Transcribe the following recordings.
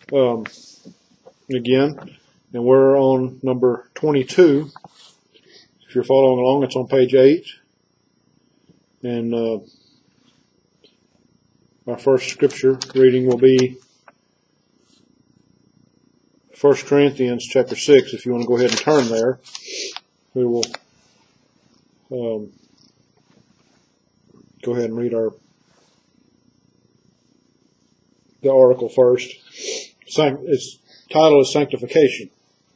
again, and we're on number 22. If you're following along, it's on page 8. And our first scripture reading will be 1 Corinthians chapter 6. If you want to go ahead and turn there, we will go ahead and read the article first. Its title is Sanctification.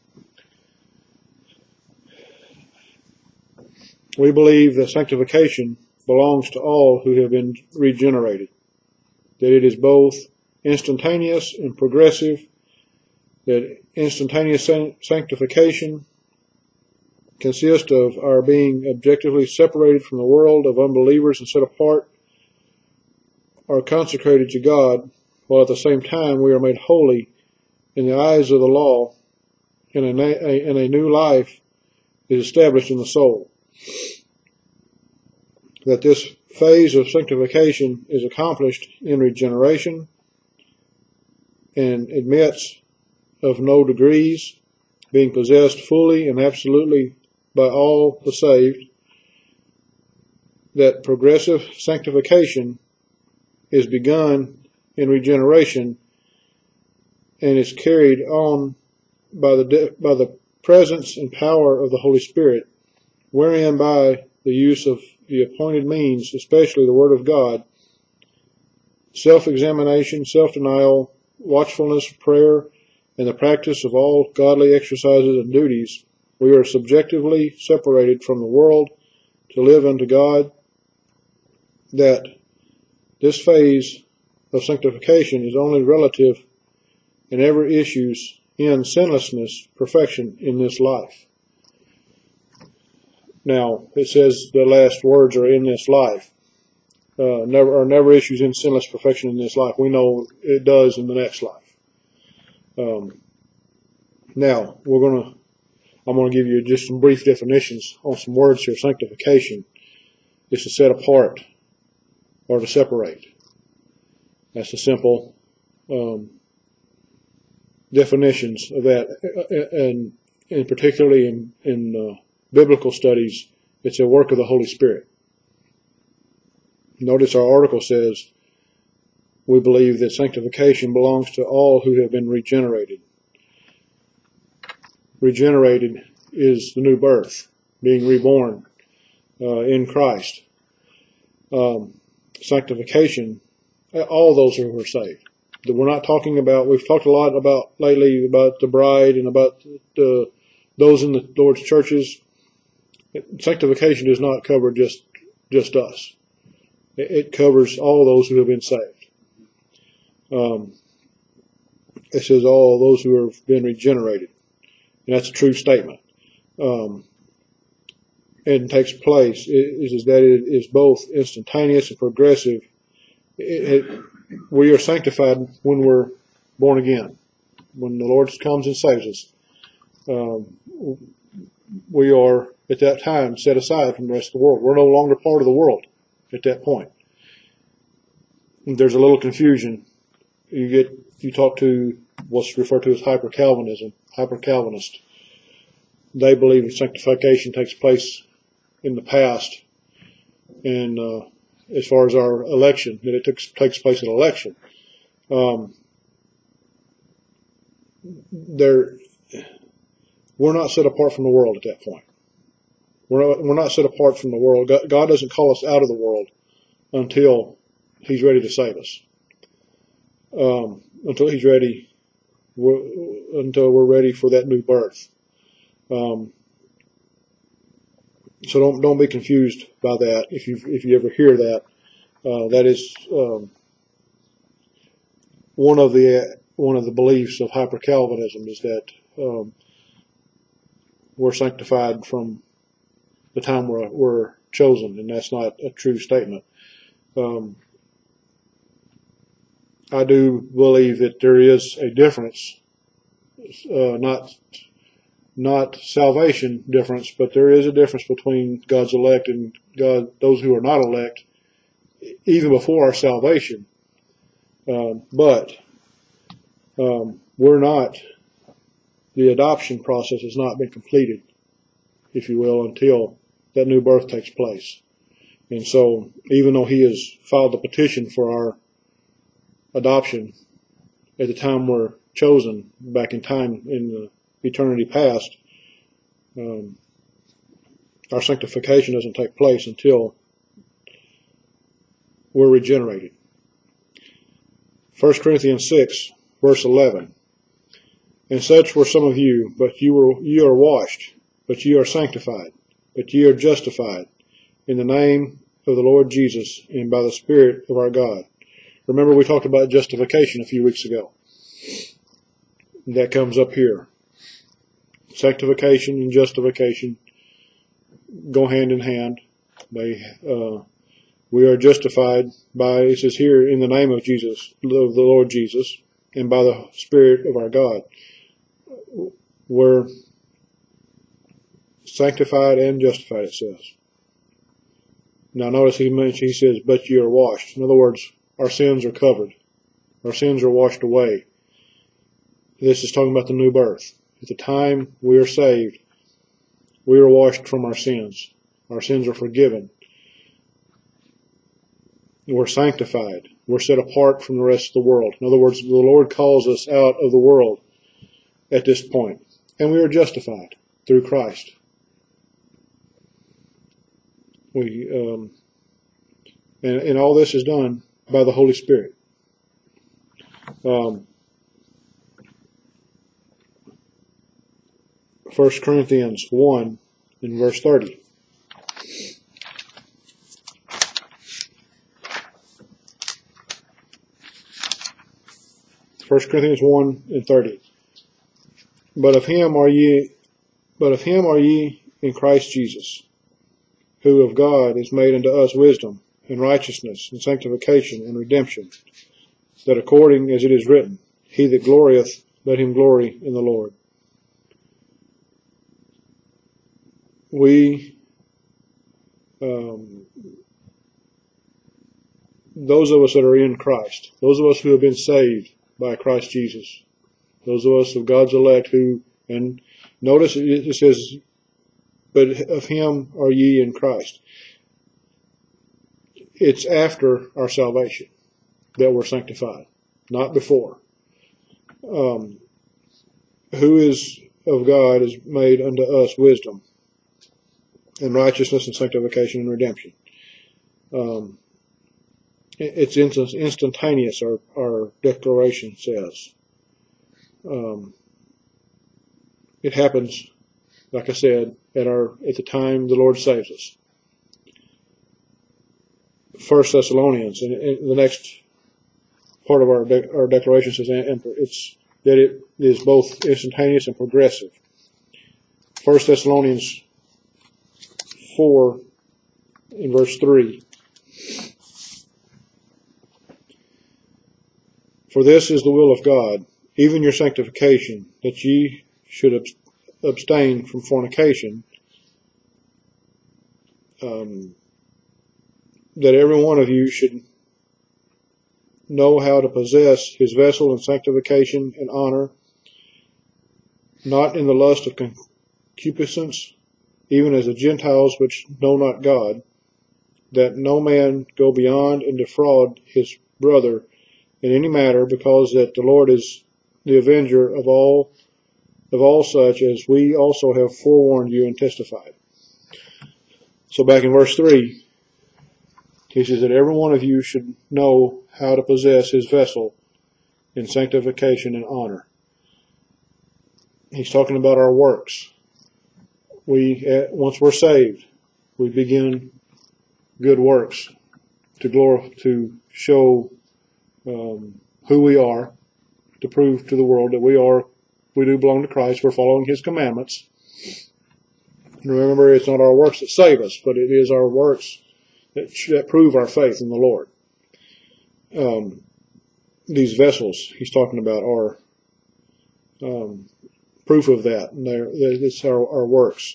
We believe that sanctification belongs to all who have been regenerated, that it is both instantaneous and progressive, that instantaneous sanctification consists of our being objectively separated from the world of unbelievers and set apart, are consecrated to God, while at the same time we are made holy in the eyes of the law, and a new life is established in the soul. That this phase of sanctification is accomplished in regeneration and admits of no degrees, being possessed fully and absolutely by all the saved. That progressive sanctification is begun in regeneration and is carried on by the presence and power of the Holy Spirit, wherein by the use of the appointed means, especially the Word of God, self-examination, self-denial, watchfulness, prayer, and the practice of all godly exercises and duties, we are subjectively separated from the world to live unto God. That this phase of sanctification is only relative and ever issues in sinlessness, perfection in this life. Now, it says the last words are in this life. Never issues in sinless perfection in this life. We know it does in the next life. Now, I'm going to give you just some brief definitions on some words here. Sanctification is to set apart or to separate. That's the simple definitions of that, and particularly in biblical studies, it's a work of the Holy Spirit. Notice our article says, we believe that sanctification belongs to all who have been regenerated. Regenerated is the new birth, being reborn in Christ. Sanctification, all those who are saved. We're not talking about, we've talked a lot about lately about the bride and about those in the Lord's churches. Sanctification does not cover just us. It covers all those who have been saved. It says all those who have been regenerated. And that's a true statement. And takes place is that it is both instantaneous and progressive. We are sanctified when we're born again. When the Lord comes and saves us, we are at that time set aside from the rest of the world. We're no longer part of the world at that point. There's a little confusion. You talk to what's referred to as hyper-Calvinist. They believe that sanctification takes place in the past, and as far as our election, that it takes place at election. We're not set apart from the world at that point. We're not set apart from the world. God doesn't call us out of the world until He's ready to save us. Until He's ready, until we're ready for that new birth. So don't be confused by that. If you ever hear that, that is one of the beliefs of hyper-Calvinism is that we're sanctified from the time we're chosen, and that's not a true statement. I do believe that there is a difference, not salvation difference, but there is a difference between God's elect and those who are not elect, even before our salvation. But we're not, the adoption process has not been completed, if you will, until that new birth takes place. And so, even though he has filed the petition for our adoption at the time we're chosen, back in time in the eternity past, our sanctification doesn't take place until we're regenerated. 1 Corinthians 6, verse 11. And such were some of you, but you are washed, but you are sanctified, but you are justified in the name of the Lord Jesus and by the Spirit of our God. Remember, we talked about justification a few weeks ago. That comes up here. Sanctification and justification go hand in hand. We are justified by, it says here, in the name of Jesus, of the Lord Jesus, and by the Spirit of our God. We're sanctified and justified, it says. Now notice he says, but you are washed. In other words, our sins are covered. Our sins are washed away. This is talking about the new birth. At the time we are saved, we are washed from our sins. Our sins are forgiven. We're sanctified. We're set apart from the rest of the world. In other words, the Lord calls us out of the world at this point. And we are justified through Christ. And all this is done by the Holy Spirit. 1 Corinthians 1 in verse 30. First Corinthians 1 and 30. But of him are ye in Christ Jesus, who of God is made unto us wisdom, and righteousness, and sanctification, and redemption, that according as it is written, he that glorieth, let him glory in the Lord. We, those of us that are in Christ, those of us who have been saved by Christ Jesus, those of us of God's elect who, and notice it says, but of him are ye in Christ. It's after our salvation that we're sanctified, not before. Who is of God is made unto us wisdom and righteousness and sanctification and redemption. It's instantaneous, our declaration says. It happens, like I said, at the time the Lord saves us. 1 Thessalonians, and the next part of our declaration says it's that it is both instantaneous and progressive. 1 Thessalonians 4 in verse 3. For this is the will of God, even your sanctification, that ye should abstain from fornication, that every one of you should know how to possess his vessel in sanctification and honor, not in the lust of concupiscence, even as the Gentiles which know not God, that no man go beyond and defraud his brother in any matter, because that the Lord is the avenger of all such, as we also have forewarned you and testified. So back in verse 3, he says that every one of you should know how to possess his vessel in sanctification and honor. He's talking about our works. Once we're saved, we begin good works to show who we are, to prove to the world that we do belong to Christ. We're following his commandments. And remember, it's not our works that save us, but it is our works that prove our faith in the Lord. These vessels he's talking about are proof of that. And it's our works.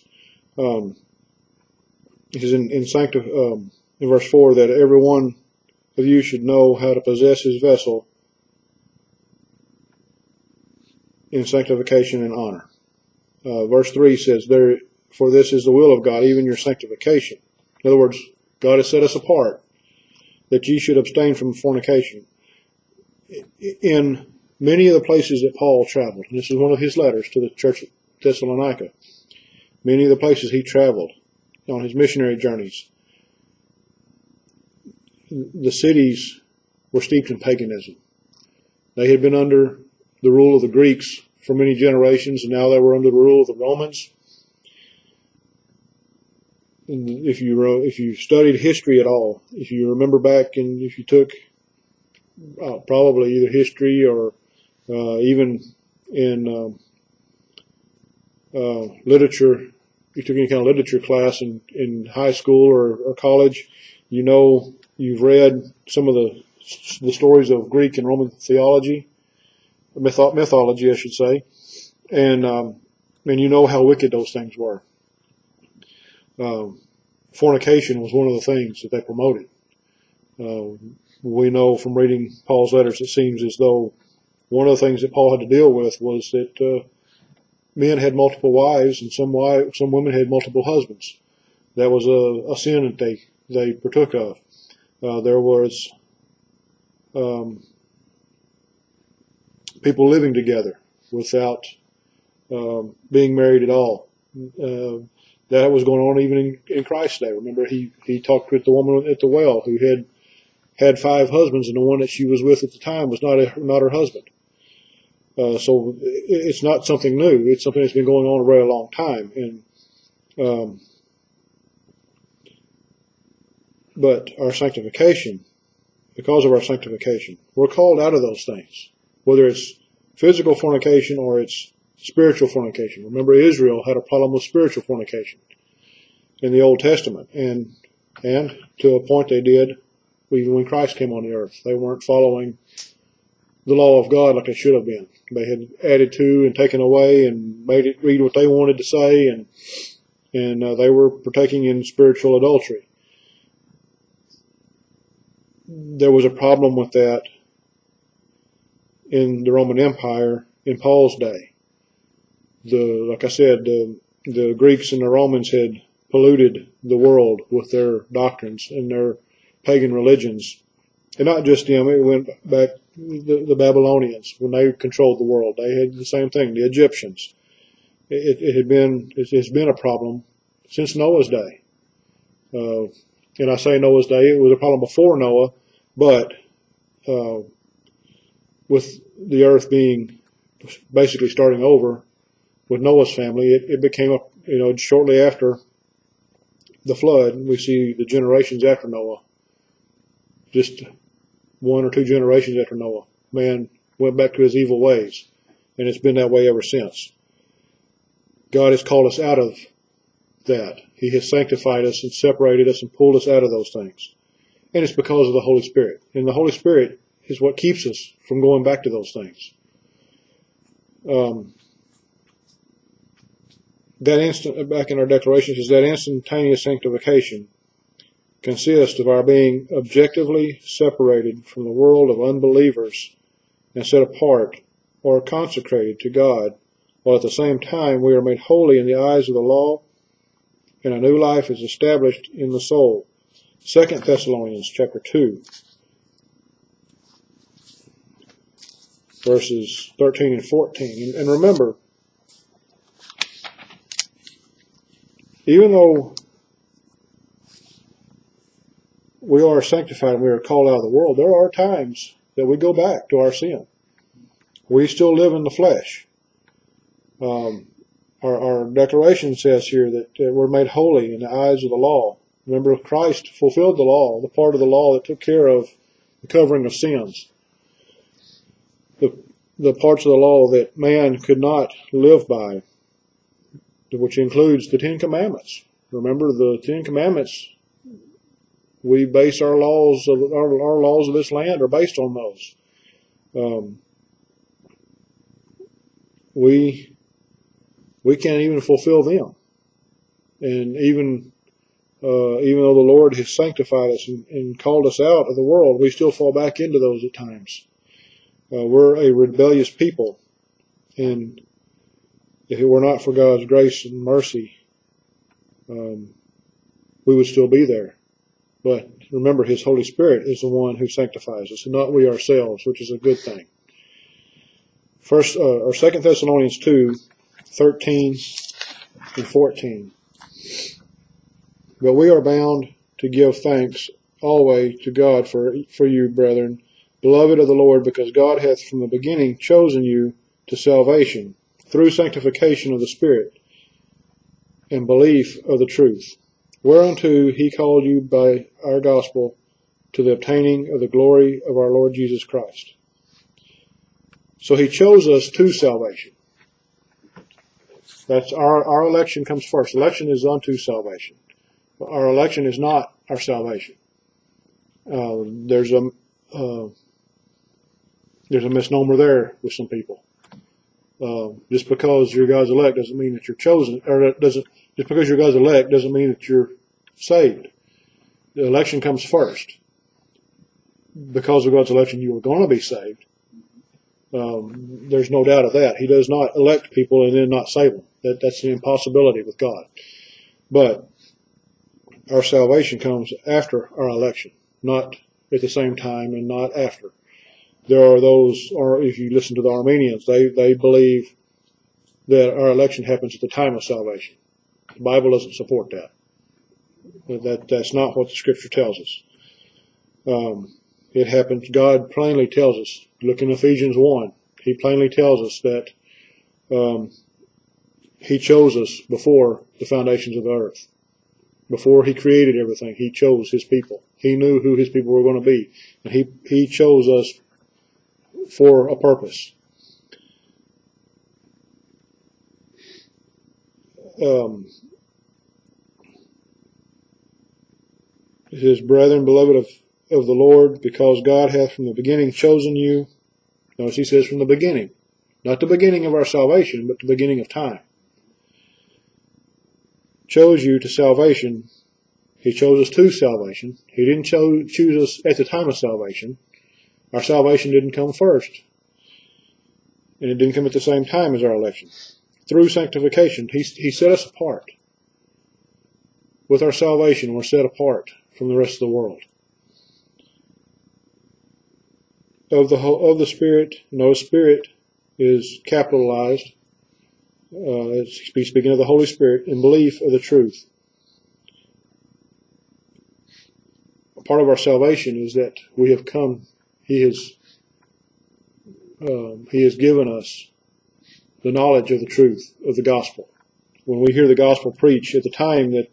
He says in verse 4 that every one of you should know how to possess his vessel in sanctification and honor. Verse 3 says, "For this is the will of God, even your sanctification." In other words, God has set us apart, that ye should abstain from fornication. In many of the places that Paul traveled, and this is one of his letters to the church at Thessalonica, many of the places he traveled on his missionary journeys, the cities were steeped in paganism. They had been under the rule of the Greeks for many generations, and now they were under the rule of the Romans. And if you studied history at all, if you remember back, and if you took probably either history or even in literature, you took any kind of literature class in high school or college, you know, you've read some of the stories of Greek and Roman theology, mythology, I should say, and you know how wicked those things were. Fornication was one of the things that they promoted. We know from reading Paul's letters, it seems as though one of the things that Paul had to deal with was that men had multiple wives, and some women had multiple husbands. That was a sin that they partook of. There was people living together without being married at all. That was going on even in Christ's day. Remember, he talked with the woman at the well who had 5 husbands, and the one that she was with at the time was not her husband. So it's not something new. It's something that's been going on a very long time. And but our sanctification, because of our sanctification, we're called out of those things, whether it's physical fornication or it's spiritual fornication. Remember, Israel had a problem with spiritual fornication in the Old Testament, and to a point they did even when Christ came on the earth. They weren't following the law of God like they should have been. They had added to and taken away and made it read what they wanted to say, and they were partaking in spiritual adultery. There was a problem with that in the Roman Empire in Paul's day. Like I said, the Greeks and the Romans had polluted the world with their doctrines and their pagan religions. And not just them, it went back the Babylonians, when they controlled the world. They had the same thing, the Egyptians. It's been a problem since Noah's day. And I say Noah's day, it was a problem before Noah, but with the earth being basically starting over with Noah's family, it became shortly after the flood. We see the generations after Noah, just 1 or 2 generations after Noah, man went back to his evil ways, and it's been that way ever since. God has called us out of that. He has sanctified us and separated us and pulled us out of those things. And it's because of the Holy Spirit. And the Holy Spirit is what keeps us from going back to those things. Back in our declarations, is that instantaneous sanctification consists of our being objectively separated from the world of unbelievers and set apart or consecrated to God, while at the same time we are made holy in the eyes of the law, and a new life is established in the soul. 2 Thessalonians chapter 2, verses 13 and 14. And remember, even though we are sanctified and we are called out of the world, there are times that we go back to our sin. We still live in the flesh. Our declaration says here that we're made holy in the eyes of the law. Remember, Christ fulfilled the law, the part of the law that took care of the covering of sins. The parts of the law that man could not live by, which includes the 10 Commandments. Remember, the 10 Commandments, we base our laws of this land are based on those. We can't even fulfill them, and even though the Lord has sanctified us and called us out of the world, we still fall back into those at times. We're a rebellious people, And if it were not for God's grace and mercy, we would still be there. But remember, His Holy Spirit is the one who sanctifies us, and not we ourselves, which is a good thing. 2 Thessalonians 2:13 and 14. But we are bound to give thanks always to God for you, brethren, beloved of the Lord, because God hath from the beginning chosen you to salvation through sanctification of the Spirit and belief of the truth, whereunto He called you by our gospel to the obtaining of the glory of our Lord Jesus Christ. So He chose us to salvation. That's our election comes first. Election is unto salvation. Our election is not our salvation. There's a misnomer there with some people. Just because you're God's elect doesn't mean that you're chosen, or just because you're God's elect doesn't mean that you're saved. The election comes first. Because of God's election, you are going to be saved. There's no doubt of that. He does not elect people and then not save them. That's an impossibility with God. But our salvation comes after our election, not at the same time and not after. There are those, or if you listen to the Armenians, they believe that our election happens at the time of salvation. The Bible doesn't support that. That's not what the Scripture tells us. It happens, God plainly tells us, look in Ephesians 1, He plainly tells us that He chose us before the foundations of the earth. Before He created everything, He chose His people. He knew who His people were going to be. And He chose us for a purpose. It says, brethren, beloved of the Lord, because God hath from the beginning chosen you. Notice He says from the beginning. Not the beginning of our salvation, but the beginning of time. Chose you to salvation. He chose us to salvation. He didn't choose us at the time of salvation. Our salvation didn't come first. And it didn't come at the same time as our election. Through sanctification, He set us apart. With our salvation, we're set apart from the rest of the world. Of the Spirit, no, Spirit is capitalized. It's speaking of the Holy Spirit in belief of the truth. Part of our salvation is that we have come. He has given us the knowledge of the truth of the gospel. When we hear the gospel preached at the time that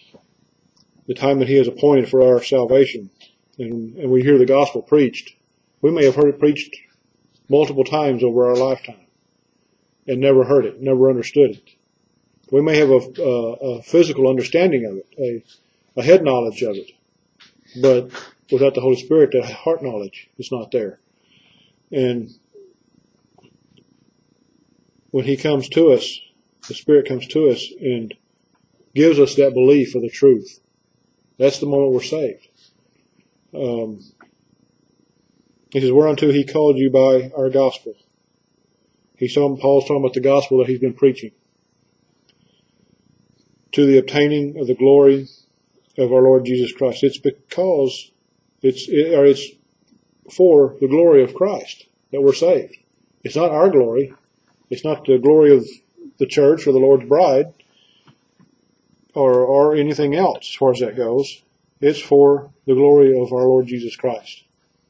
He has appointed for our salvation, and we hear the gospel preached, we may have heard it preached multiple times over our lifetime and never heard it, never understood it. We may have a physical understanding of it, a head knowledge of it, but without the Holy Spirit, the heart knowledge is not there. And when He comes to us, the Spirit comes to us and gives us that belief of the truth. That's the moment we're saved. He says, whereunto He called you by our gospel. Paul's talking about the gospel that he's been preaching. To the obtaining of the glory of our Lord Jesus Christ. It's because it's for the glory of Christ that we're saved. It's not our glory. It's not the glory of the church or the Lord's bride or anything else as far as that goes. It's for the glory of our Lord Jesus Christ.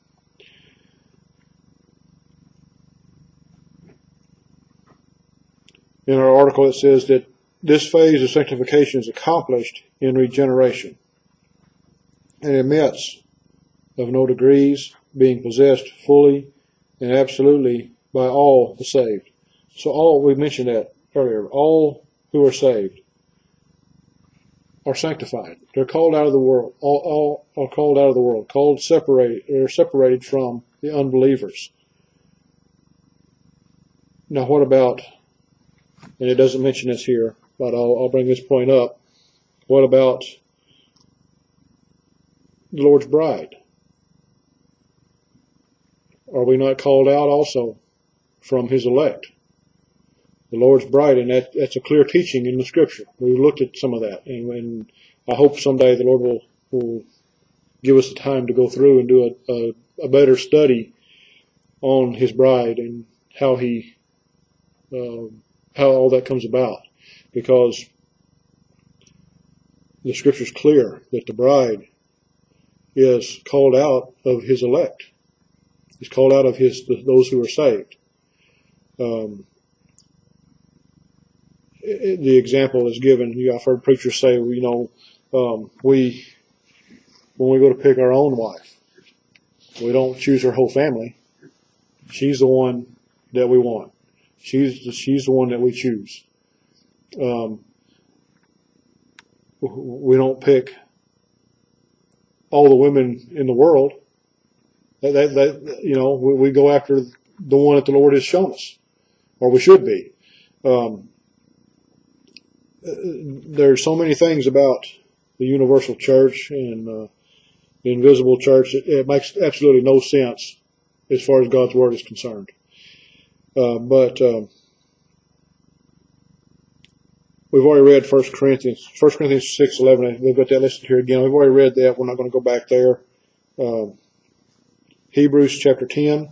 In our article it says that this phase of sanctification is accomplished in regeneration and admits of no degrees, being possessed fully and absolutely by all the saved. So we mentioned that earlier, all who are saved are sanctified. They're called out of the world. All are called out of the world, they're separated from the unbelievers. Now what about, and it doesn't mention this here, but I'll bring this point up. What about the Lord's bride? Are we not called out also from His elect? The Lord's bride, and that's a clear teaching in the Scripture. We've looked at some of that, and I hope someday the Lord will give us the time to go through and do a better study on His bride and how all that comes about, because the Scripture is clear that the bride is called out of His elect. Is called out of those who are saved. The example is given. I've heard preachers say, when we go to pick our own wife, we don't choose her whole family. She's the one that we want. She's the one that we choose. We don't pick all the women in the world. We go after the one that the Lord has shown us, or we should be. There's so many things about the universal church and the invisible church. It makes absolutely no sense as far as God's word is concerned. But we've already read 1 Corinthians 6:11. We've got that listed here again. We've already read that. We're not going to go back there. Hebrews chapter 10,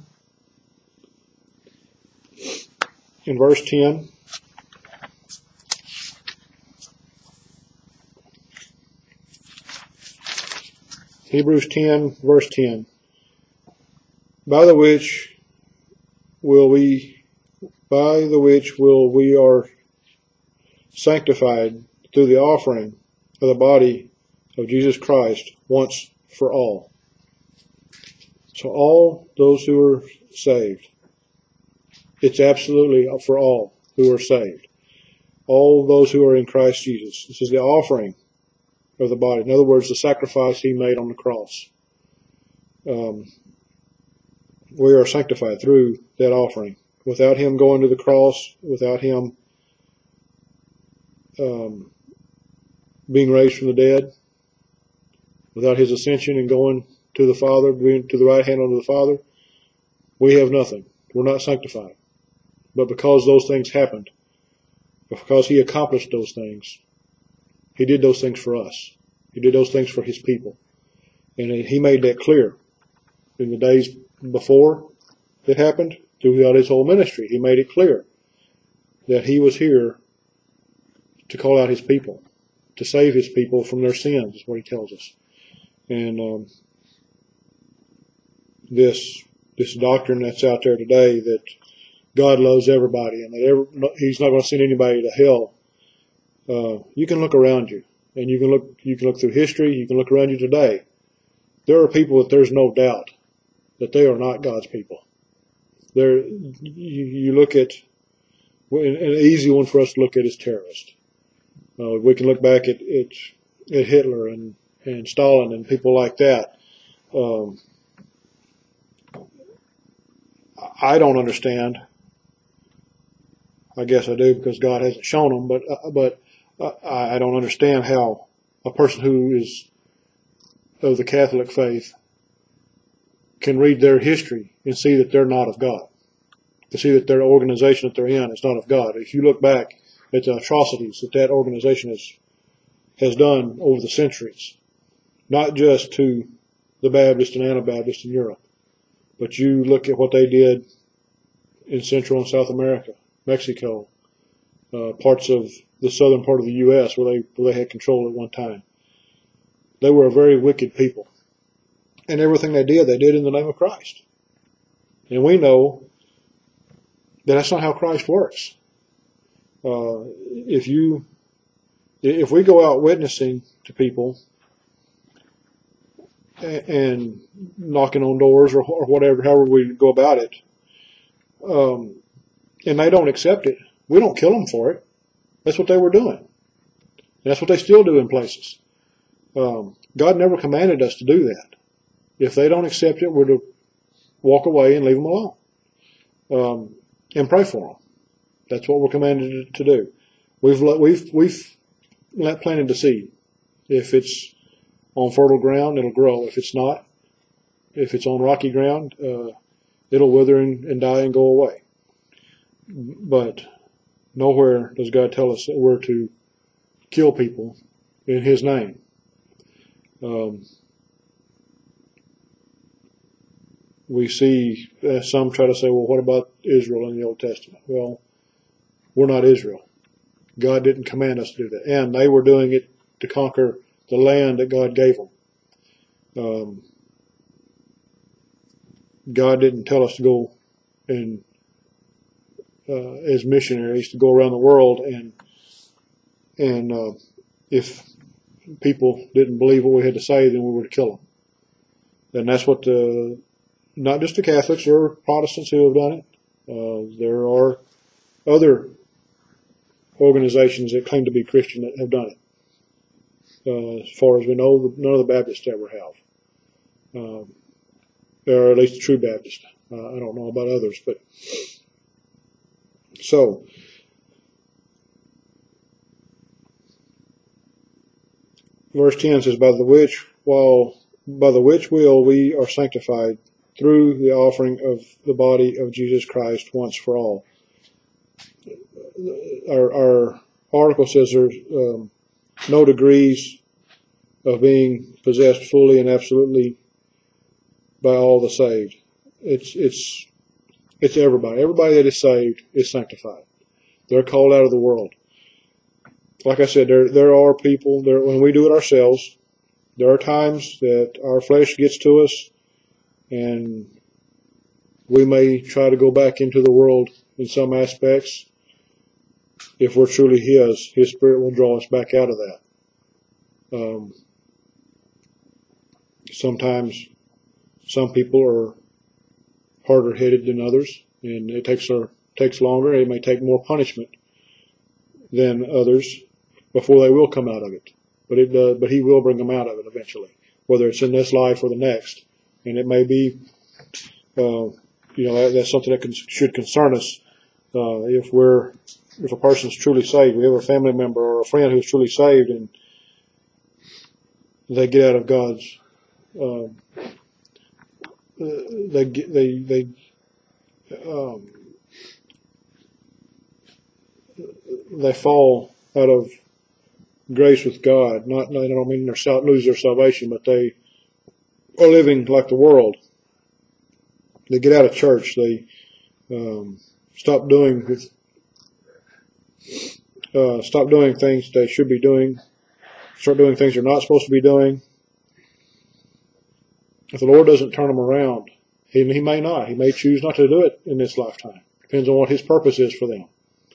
in verse 10. Hebrews 10, verse 10. By the which we are sanctified through the offering of the body of Jesus Christ once for all. So all those who are saved, it's absolutely for all who are saved. All those who are in Christ Jesus. This is the offering of the body. In other words, the sacrifice He made on the cross. We are sanctified through that offering. Without Him going to the cross, without Him being raised from the dead, without His ascension and going to the Father, being to the right hand of the Father, we have nothing. We're not sanctified. But because those things happened, because He accomplished those things, He did those things for us. He did those things for His people. And He made that clear in the days before it happened, throughout His whole ministry. He made it clear that He was here to call out His people, to save His people from their sins, is what He tells us. And this doctrine that's out there today, that God loves everybody and that He's not going to send anybody to hell. You can look around you, and you can look through history. You can look around you today. There are people that there's no doubt that they are not God's people. You look at, an easy one for us to look at is terrorists. We can look back at Hitler and Stalin and people like that. I don't understand. I guess I do, because God hasn't shown them, but I don't understand how a person who is of the Catholic faith can read their history and see that they're not of God, to see that their organization that they're in is not of God. If you look back at the atrocities that organization has done over the centuries, not just to the Baptist and Anabaptist in Europe, but you look at what they did in Central and South America, Mexico, parts of the southern part of the U.S. where they had control at one time. They were a very wicked people. And everything they did in the name of Christ. And we know that that's not how Christ works. If we go out witnessing to people and knocking on doors or whatever, however we go about it, and they don't accept it, we don't kill them for it. That's what they were doing. And that's what they still do in places. God never commanded us to do that. If they don't accept it, we're to walk away and leave them alone. And pray for them. That's what we're commanded to do. We've planted the seed. If it's on fertile ground, it'll grow. If it's not, if it's on rocky ground, it'll wither and die and go away. But Nowhere does God tell us that we're to kill people in His name. We see some try to say, well, what about Israel in the Old Testament? Well, we're not Israel. God didn't command us to do that. And they were doing it to conquer the land that God gave them. God didn't tell us to go and as missionaries to go around the world and if people didn't believe what we had to say, then we were to kill them. And that's what not just the Catholics, there are Protestants who have done it. There are other organizations that claim to be Christian that have done it. As far as we know, none of the Baptists ever have. Or at least the true Baptists. I don't know about others, but so verse 10 says, by the which will we are sanctified through the offering of the body of Jesus Christ once for all. Our article says there's no degrees of being possessed fully and absolutely by all the saved. It's everybody. Everybody that is saved is sanctified. They're called out of the world. Like I said, there are people there when we do it ourselves. There are times that our flesh gets to us, and we may try to go back into the world in some aspects. If we're truly His Spirit will draw us back out of that. Sometimes some people are harder headed than others, and it takes longer. It may take more punishment than others before they will come out of it. But He will bring them out of it eventually, whether it's in this life or the next. And it may be, that's something that should concern us. If a person's truly saved, we have a family member or a friend who's truly saved, and they get out of God's, they fall out of grace with God. I don't mean they lose their salvation, but they are living like the world. They get out of church. They stop doing things they should be doing. Start doing things they're not supposed to be doing. If the Lord doesn't turn them around, He may not. He may choose not to do it in this lifetime. Depends on what His purpose is for them.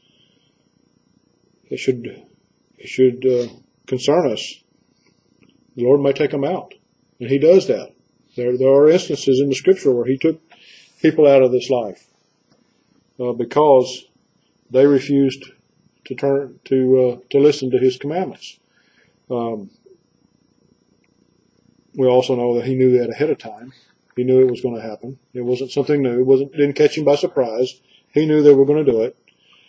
It should concern us. The Lord may take them out, and He does that. There are instances in the Scripture where He took people out of this life because they refused to listen to His commandments. We also know that He knew that ahead of time. He knew it was going to happen. It wasn't something new. It didn't catch Him by surprise. He knew they were going to do it.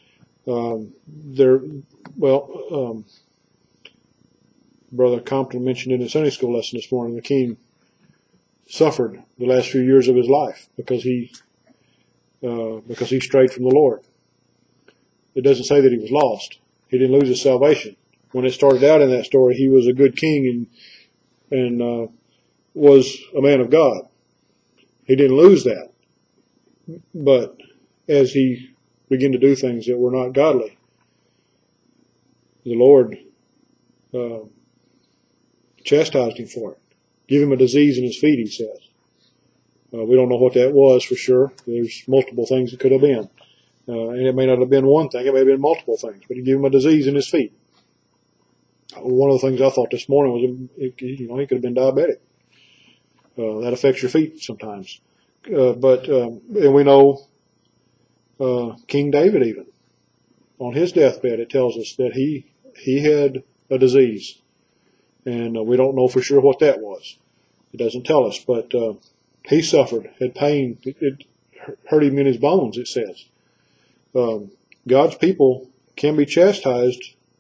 Brother Compton mentioned in his Sunday school lesson this morning, that Keene suffered the last few years of his life because he strayed from the Lord. It doesn't say that he was lost. He didn't lose his salvation. When it started out in that story, he was a good king and was a man of God. He didn't lose that. But as he began to do things that were not godly, the Lord chastised him for it. Give him a disease in his feet, he says. We don't know what that was for sure. There's multiple things it could have been. And it may not have been one thing. It may have been multiple things. But he gave him a disease in his feet. One of the things I thought this morning was, he could have been diabetic. That affects your feet sometimes. And we know King David even, on his deathbed, it tells us that he had a disease. And we don't know for sure what that was. It doesn't tell us. But he suffered, had pain. It hurt him in his bones, it says. God's people can be chastised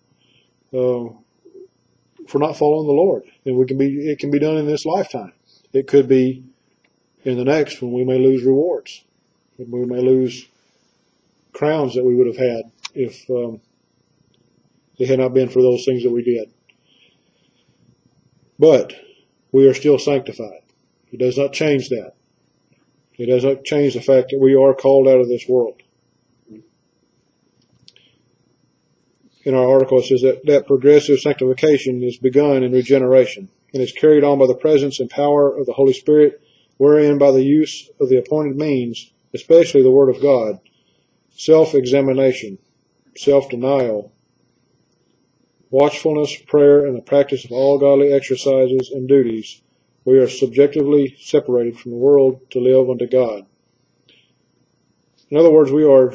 for not following the Lord. And it can be done in this lifetime. It could be in the next, when we may lose rewards. We may lose crowns that we would have had if it had not been for those things that we did. But we are still sanctified. It does not change that. It does not change the fact that we are called out of this world. In our article, it says that progressive sanctification is begun in regeneration and is carried on by the presence and power of the Holy Spirit, wherein by the use of the appointed means, especially the Word of God, self-examination, self-denial, watchfulness, prayer, and the practice of all godly exercises and duties, we are subjectively separated from the world to live unto God. In other words, we are,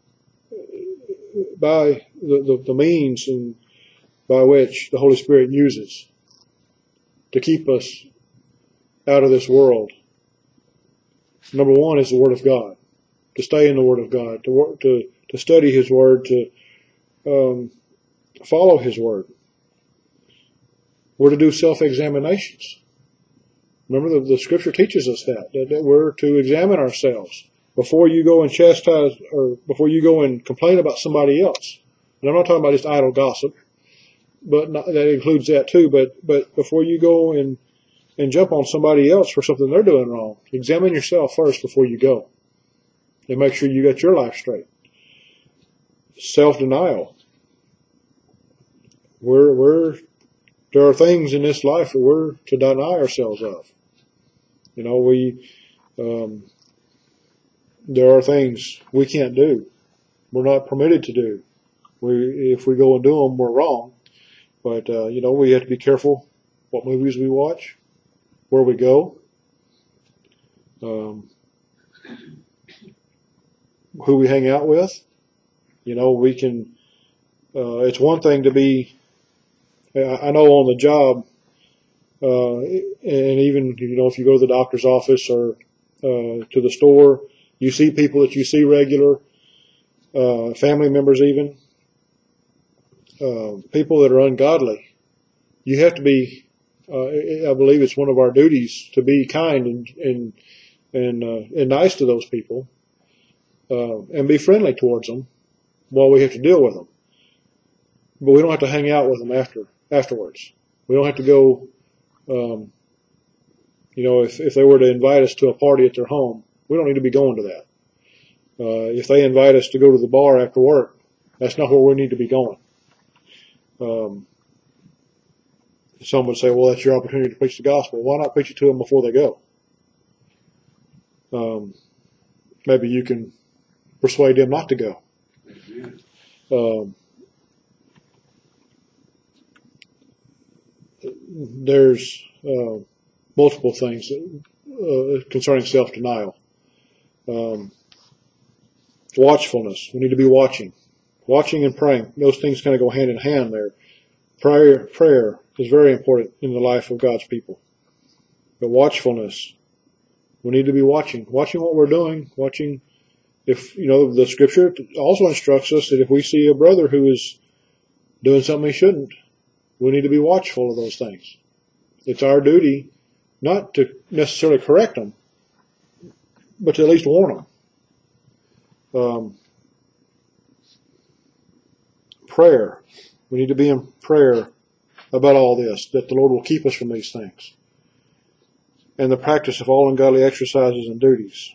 by the means and by which the Holy Spirit uses to keep us out of this world. Number one is the Word of God. To stay in the Word of God, to study His Word, to follow His Word. We're to do self-examinations. Remember, the Scripture teaches us that we're to examine ourselves before you go and chastise, or before you go and complain about somebody else. And I'm not talking about just idle gossip, but that includes that too. But before you go and jump on somebody else for something they're doing wrong, examine yourself first before you go, and make sure you got your life straight. Self-denial. There are things in this life that we're to deny ourselves of. You know, there are things we can't do. We're not permitted to do. If we go and do them, we're wrong. But, we have to be careful what movies we watch, where we go, who we hang out with. You know, we can, it's one thing to be, I know on the job, and even, if you go to the doctor's office or to the store, you see people that you see regular, family members even, people that are ungodly. You have to be, I believe it's one of our duties to be kind and nice to those people, and be friendly towards them while we have to deal with them. But we don't have to hang out with them afterwards. We don't have to go, if they were to invite us to a party at their home, we don't need to be going to that. If they invite us to go to the bar after work, that's not where we need to be going. Some would say, well, that's your opportunity to preach the gospel. Why not preach it to them before they go? Maybe you can persuade them not to go. There's multiple things concerning self-denial. Watchfulness. We need to be watching. Watching and praying. Those things kind of go hand in hand there. Prayer is very important in the life of God's people. But watchfulness. We need to be watching. Watching what we're doing. Watching if, the Scripture also instructs us that if we see a brother who is doing something he shouldn't, we need to be watchful of those things. It's our duty not to necessarily correct them, but to at least warn them. Prayer. We need to be in prayer about all this, that the Lord will keep us from these things. And the practice of all ungodly exercises and duties.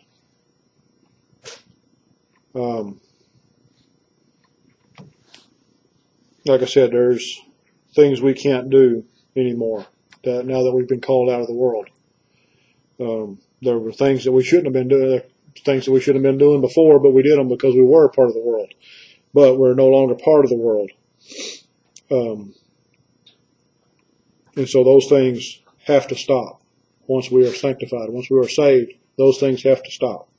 Like I said, there's things we can't do anymore now that we've been called out of the world. There were things that we shouldn't have been doing, things that we should have been doing before, but we did them because we were a part of the world. But we're no longer part of the world. And so those things have to stop. Once we are sanctified, once we are saved, those things have to stop.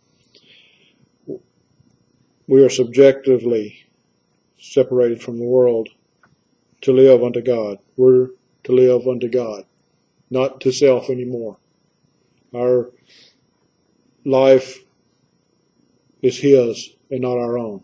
We are subjectively separated from the world to live unto God. We're to live unto God, not to self anymore. Our life is His and not our own.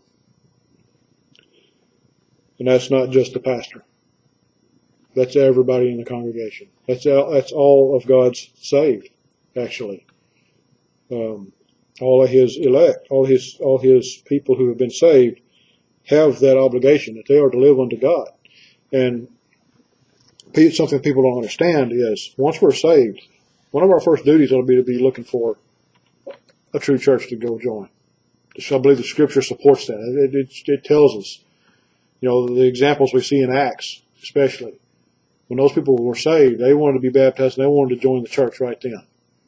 And that's not just the pastor. That's everybody in the congregation. That's all of God's saved, actually. All of His elect, all His people who have been saved have that obligation, that they are to live unto God. And something people don't understand is once we're saved, one of our first duties ought to be looking for a true church to go join. I believe the Scripture supports that. It tells us, the examples we see in Acts, especially. When those people were saved, they wanted to be baptized and they wanted to join the church right then.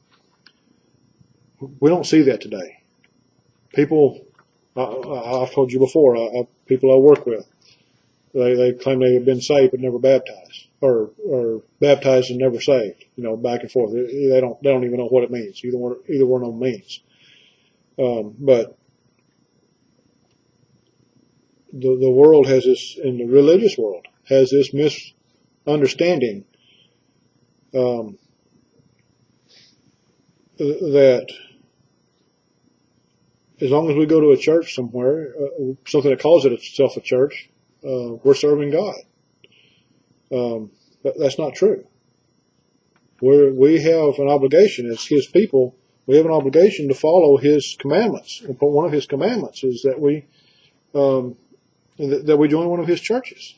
We don't see that today. People, I've told you before, people I work with, they claim they have been saved but never baptized, or baptized and never saved. Back and forth. They don't even know what it means. Either one of them means. But the world has this, in the religious world, has this misunderstanding that as long as we go to a church somewhere, something that calls itself a church, we're serving God. That's not true. We have an obligation as His people. We have an obligation to follow His commandments. And one of His commandments is that we join one of His churches.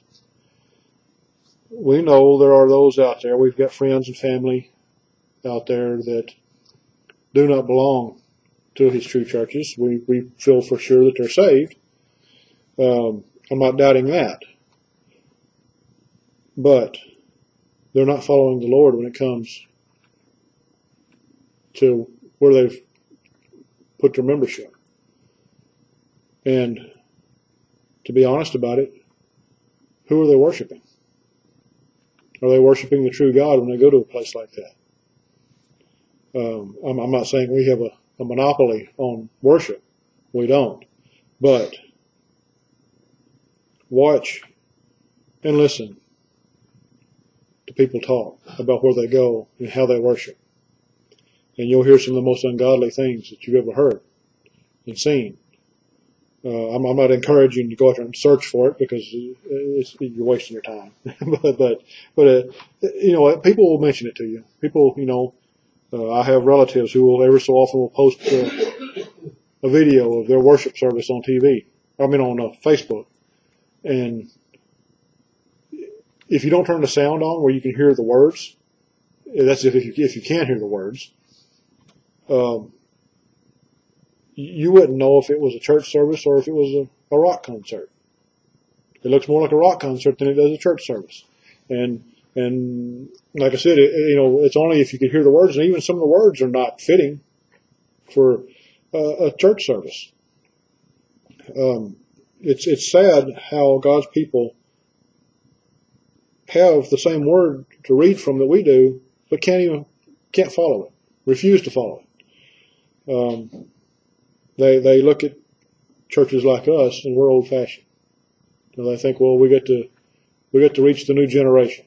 We know there are those out there. We've got friends and family out there that do not belong to His true churches. We feel for sure that they're saved. I'm not doubting that. But they're not following the Lord when it comes to where they've put their membership. And to be honest about it, who are they worshiping? Are they worshiping the true God when they go to a place like that? I'm not saying we have a monopoly on worship. We don't. But watch and listen to people talk about where they go and how they worship. And you'll hear some of the most ungodly things that you've ever heard and seen. I'm not encouraging you to go out there and search for it because you're wasting your time. but people will mention it to you. People, I have relatives who will every so often will post a video of their worship service on TV. On Facebook. And if you don't turn the sound on where you can hear the words, that's if you can't hear the words, you wouldn't know if it was a church service or if it was a rock concert. It looks more like a rock concert than it does a church service. And like I said, it's only if you can hear the words, and even some of the words are not fitting for a church service. It's sad how God's people have the same word to read from that we do, but can't follow it, refuse to follow it. They look at churches like us and we're old-fashioned. And they think, well, we get to reach the new generation.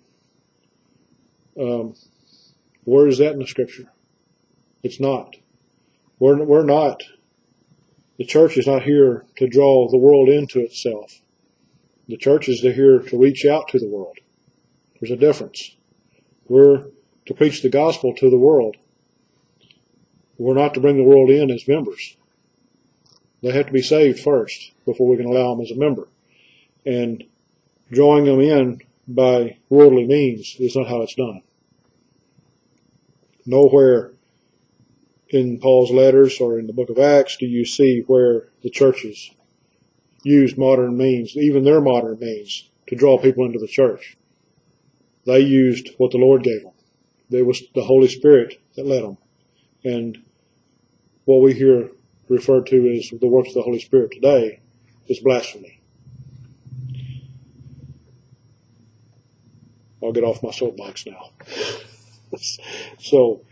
Where is that in the Scripture? It's not. We're not. The church is not here to draw the world into itself. The church is here to reach out to the world. There's a difference. We're to preach the gospel to the world. We're not to bring the world in as members. They have to be saved first before we can allow them as a member. And drawing them in by worldly means is not how it's done. Nowhere in Paul's letters or in the book of Acts do you see where the churches used modern means, even their modern means, to draw people into the church. They used what the Lord gave them. It was the Holy Spirit that led them. And what we hear referred to as the works of the Holy Spirit today is blasphemy. I'll get off my soapbox now. So,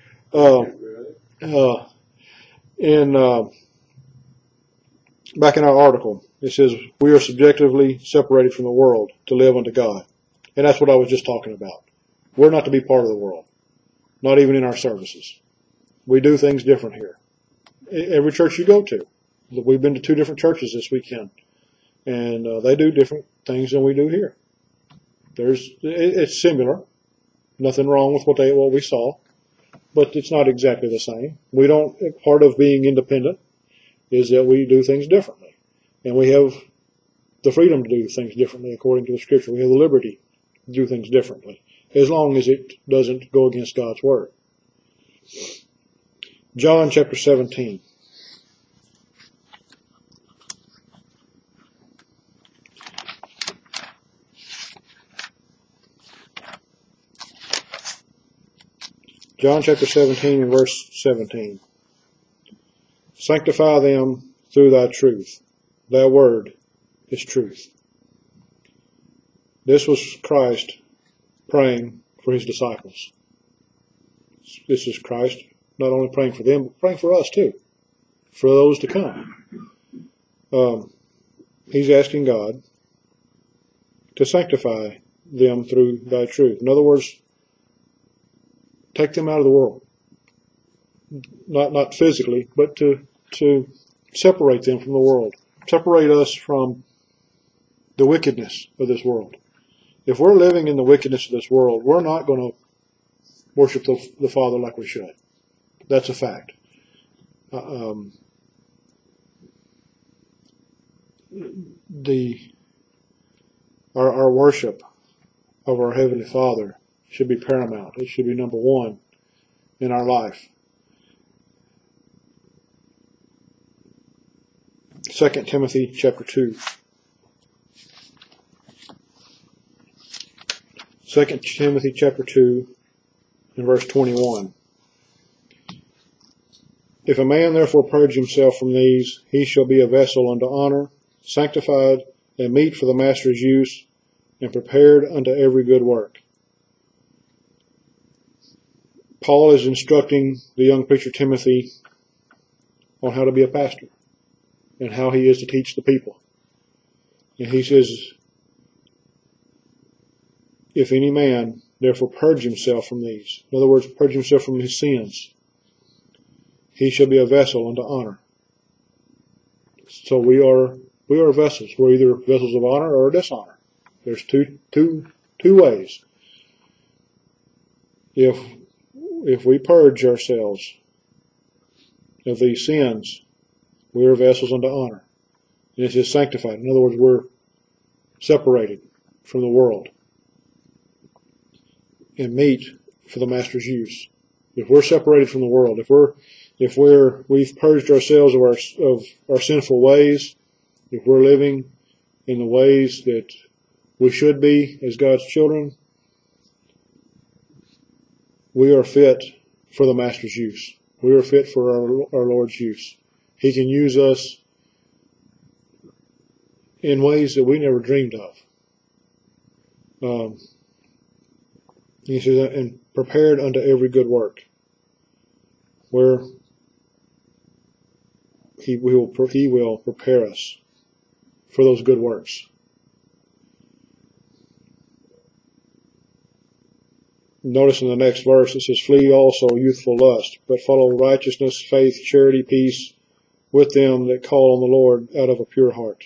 back in our article, it says, we are subjectively separated from the world to live unto God. And that's what I was just talking about. We're not to be part of the world. Not even in our services. We do things different here. Every church you go to. We've been to 2 different churches this weekend. And they do different things than we do here. It's similar. Nothing wrong with what we saw. But it's not exactly the same. Part of being independent is that we do things differently. And we have the freedom to do things differently according to the Scripture. We have the liberty to do things differently, as long as it doesn't go against God's Word. John chapter 17. John chapter 17 and verse 17. Sanctify them through thy truth. Thy word is truth. This was Christ praying for his disciples. This is Christ not only praying for them, but praying for us too, for those to come. He's asking God to sanctify them through thy truth. In other words, take them out of the world. Not physically, but to separate them from the world. Separate us from the wickedness of this world. If we're living in the wickedness of this world, we're not going to worship the Father like we should. That's a fact. Our worship of our Heavenly Father should be paramount. It should be number one in our life. 2 Timothy chapter 2. 2 Timothy chapter 2 and verse 21. If a man therefore purge himself from these, he shall be a vessel unto honor, sanctified, and meet for the master's use, and prepared unto every good work. Paul is instructing the young preacher Timothy on how to be a pastor and how he is to teach the people. And he says, if any man therefore purge himself from these, in other words, purge himself from his sins, he shall be a vessel unto honor. So we are vessels. We're either vessels of honor or dishonor. There's two ways. If we purge ourselves of these sins, we are vessels unto honor. And it says sanctified. In other words, we're separated from the world and meet for the master's use. If we're separated from the world, if we've purged ourselves of our sinful ways, if we're living in the ways that we should be as God's children, we are fit for the master's use. We are fit for our Lord's use. He can use us in ways that we never dreamed of. He says, and prepared unto every good work, where He will prepare us for those good works. Notice in the next verse it says, flee also youthful lust, but follow righteousness, faith, charity, peace with them that call on the Lord out of a pure heart.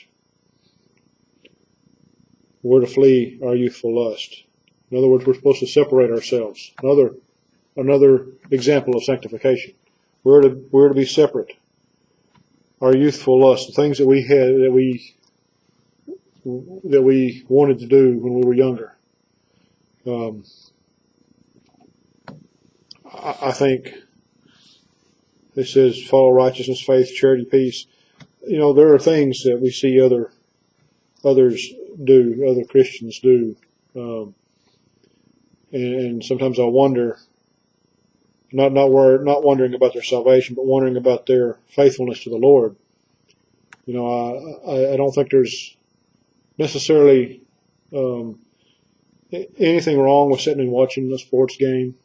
We're to flee our youthful lust. In other words, we're supposed to separate ourselves. Another example of sanctification. We're to be separate. Our youthful lust, the things that we had, that we wanted to do when we were younger. I think it says follow righteousness, faith, charity, peace. You know, there are things that we see others do, other Christians do, and sometimes I wonder, not wondering about their salvation, but wondering about their faithfulness to the Lord. You know, I don't think there's necessarily anything wrong with sitting and watching a sports game.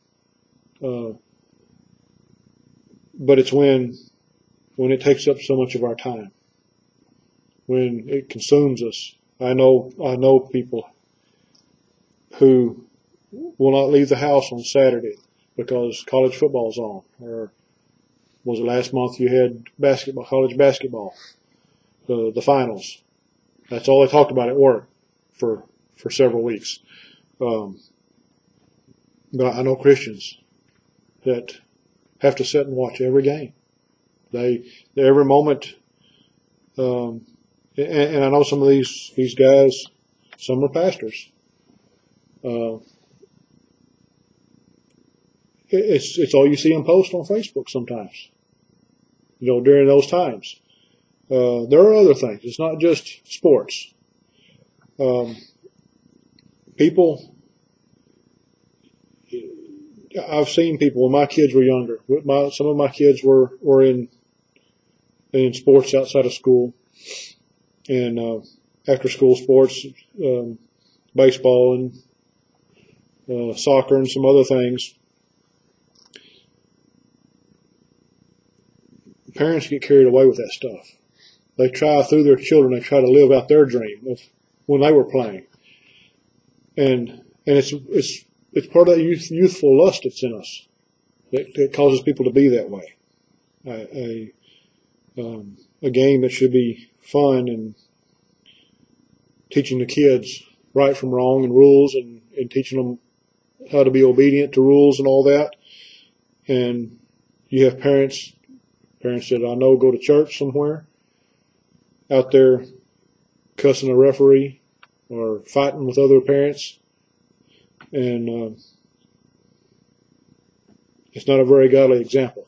But it's when it takes up so much of our time, when it consumes us. I know people who will not leave the house on Saturday because college football's on, or was it last month you had college basketball, the finals. That's all they talked about at work for several weeks. But I know Christians that have to sit and watch every game. Every moment And I know some of these guys, some are pastors. It's all you see them post on Facebook sometimes. During those times. There are other things. It's not just sports. People, I've seen people when my kids were younger. Some of my kids were in sports outside of school, and after school sports, baseball and soccer and some other things. Parents get carried away with that stuff. They try through their children. They try to live out their dream of when they were playing, and it's part of that youthful lust that's in us that causes people to be that way. A game that should be fun and teaching the kids right from wrong and rules and teaching them how to be obedient to rules and all that. And you have parents that I know go to church somewhere, out there cussing a referee or fighting with other parents, and it's not a very godly example.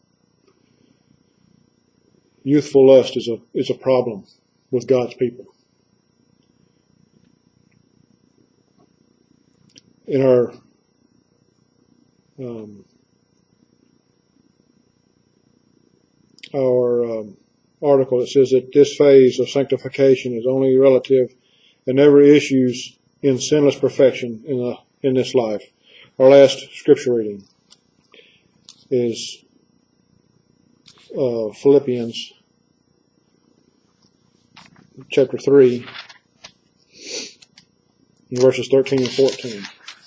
Youthful lust is a problem with God's people. In our article, it says that this phase of sanctification is only relative and never issues in sinless perfection in this life. Our last scripture reading is Philippians chapter 3, verses 13 and 14.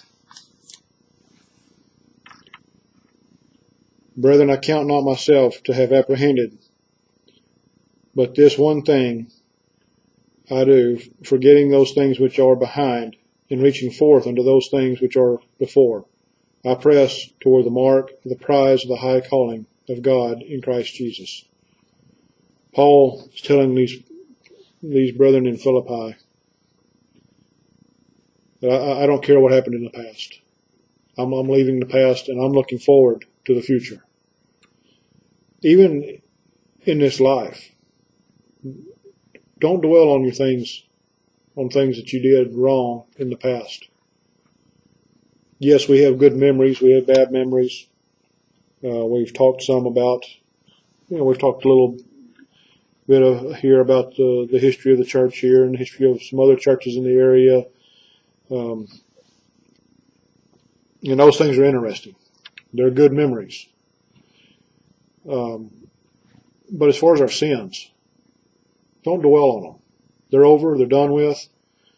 Brethren, I count not myself to have apprehended, but this one thing I do, forgetting those things which are behind, and reaching forth unto those things which are before. I press toward the mark of the prize of the high calling of God in Christ Jesus. Paul is telling these brethren in Philippi that I don't care what happened in the past. I'm leaving the past and I'm looking forward to the future. Even in this life, don't dwell on things that you did wrong in the past. Yes, we have good memories. We have bad memories. We've talked some about, we've talked a little bit here about the history of the church here and the history of some other churches in the area. And those things are interesting. They're good memories. But as far as our sins, don't dwell on them. They're over. They're done with.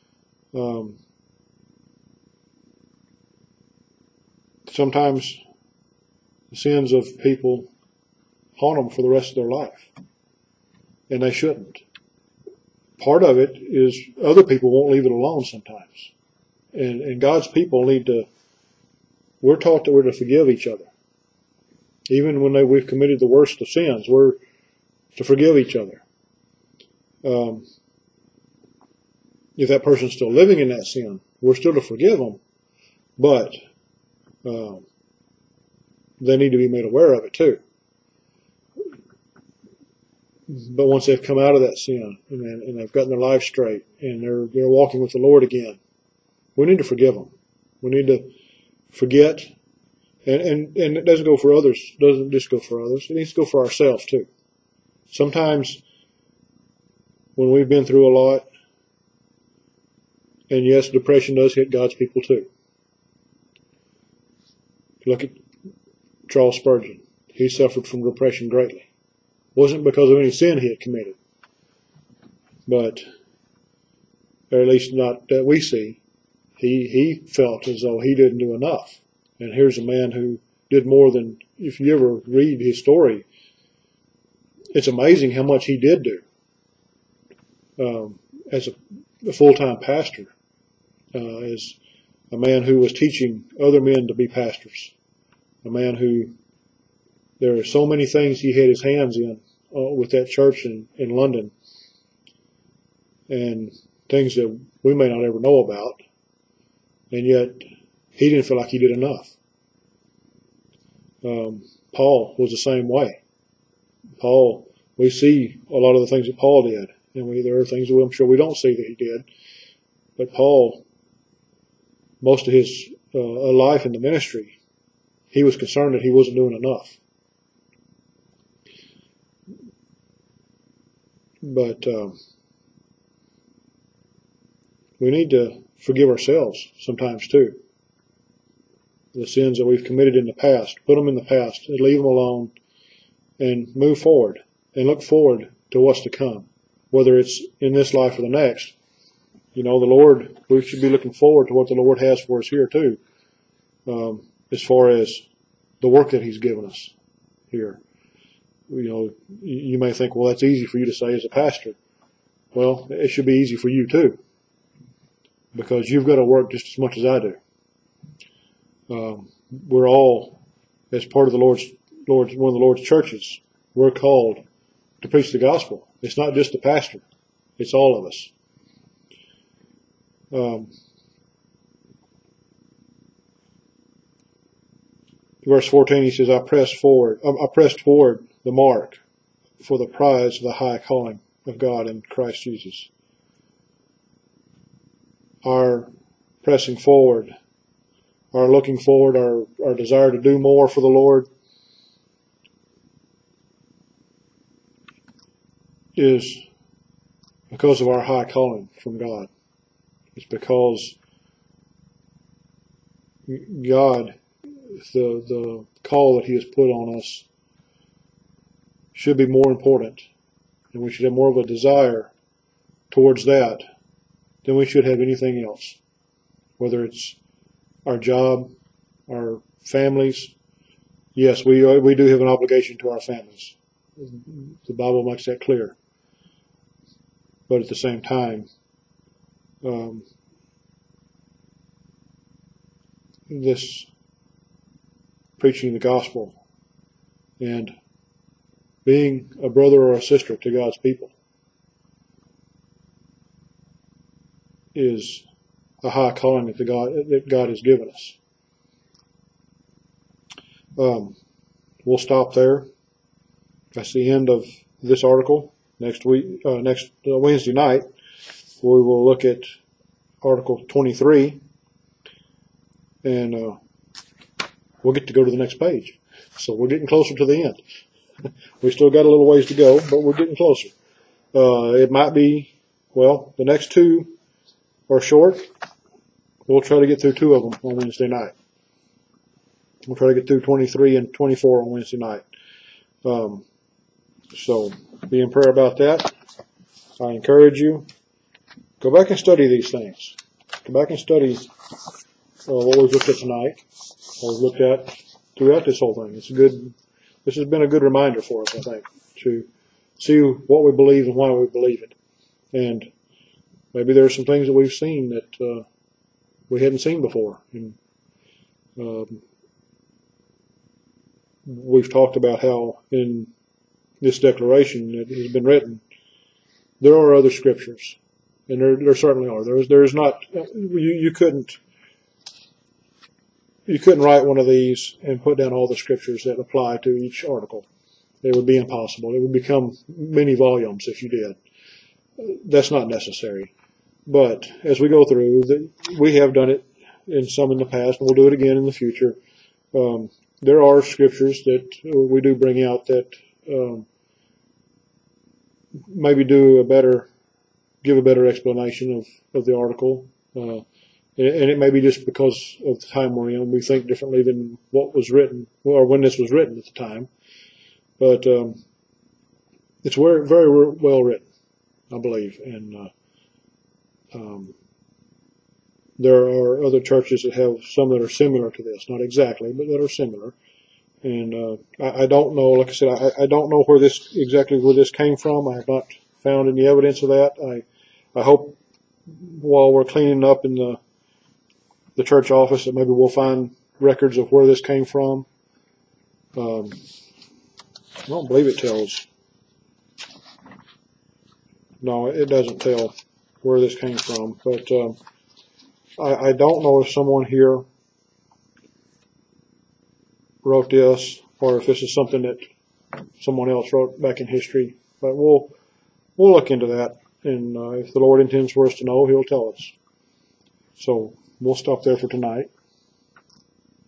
Sometimes the sins of people haunt them for the rest of their life, and they shouldn't. Part of it is other people won't leave it alone sometimes, and God's people we're taught that we're to forgive each other. Even when we've committed the worst of sins, we're to forgive each other. If that person's still living in that sin, we're still to forgive them, but they need to be made aware of it too. But once they've come out of that sin and they've gotten their life straight and they're walking with the Lord again, we need to forgive them. We need to forget, and it doesn't go for others. It doesn't just go for others. It needs to go for ourselves too. Sometimes when we've been through a lot, and yes, depression does hit God's people too. Look at Charles Spurgeon. He suffered from depression greatly. It wasn't because of any sin he had committed, but, or at least not that we see, he felt as though he didn't do enough. And here's a man who did more than, if you ever read his story, it's amazing how much he did do as a full-time pastor, as a man who was teaching other men to be pastors, a man who, there are so many things he had his hands in with that church in London. and things that we may not ever know about, and yet he didn't feel like he did enough. Paul was the same way. Paul, we see a lot of the things that Paul did, and there are things that I'm sure we don't see that he did. But Paul, most of his life in the ministry, he was concerned that he wasn't doing enough. But we need to forgive ourselves sometimes too. The sins that we've committed in the past, put them in the past and leave them alone, and move forward and look forward to what's to come, whether it's in this life or the next. The Lord, we should be looking forward to what the Lord has for us here too, as far as the work that He's given us here. You may think, well, that's easy for you to say as a pastor. Well, it should be easy for you too, because you've got to work just as much as I do. We're all, as part of one of the Lord's churches, we're called to preach the gospel. It's not just the pastor; it's all of us. Verse 14, he says, I pressed toward the mark for the prize of the high calling of God in Christ Jesus. Our pressing forward, our looking forward, our desire to do more for the Lord is because of our high calling from God. It's because God, the call that He has put on us should be more important, and we should have more of a desire towards that than we should have anything else, whether it's our job, our families. Yes, we do have an obligation to our families. The Bible makes that clear. But at the same time, this preaching the gospel and being a brother or a sister to God's people is a high calling that God has given us. We'll stop there. That's the end of this article. Next Wednesday night, we will look at Article 23, and we'll get to go to the next page. So we're getting closer to the end. We still got a little ways to go, but we're getting closer. It might be, the next two are short. We'll try to get through two of them on Wednesday night. We'll try to get through 23 and 24 on Wednesday night. So be in prayer about that. I encourage you, go back and study these things. Go back and study what we've looked at tonight, what we've looked at throughout this whole thing. This has been a good reminder for us, I think, to see what we believe and why we believe it. And maybe there are some things that we've seen that we hadn't seen before. And we've talked about how in this declaration that has been written, there are other scriptures, and there certainly are. There is not. You couldn't write one of these and put down all the scriptures that apply to each article. It would be impossible. It would become many volumes if you did. That's not necessary. But as we go through, we have done it in some in the past, and we'll do it again in the future. There are scriptures that we do bring out that maybe give a better explanation of the article. And it may be just because of the time we're in. We think differently than what was written, or when this was written at the time. But it's very, very well written, I believe. And there are other churches that have some that are similar to this. Not exactly, but that are similar. And I don't know, like I said, I don't know exactly where this came from. I have not found any evidence of that. I hope while we're cleaning up in the church office that maybe we'll find records of where this came from. I don't believe it tells. No, it doesn't tell where this came from. But I don't know if someone here wrote this or if this is something that someone else wrote back in history. But we'll look into that. And if the Lord intends for us to know, He'll tell us. So we'll stop there for tonight.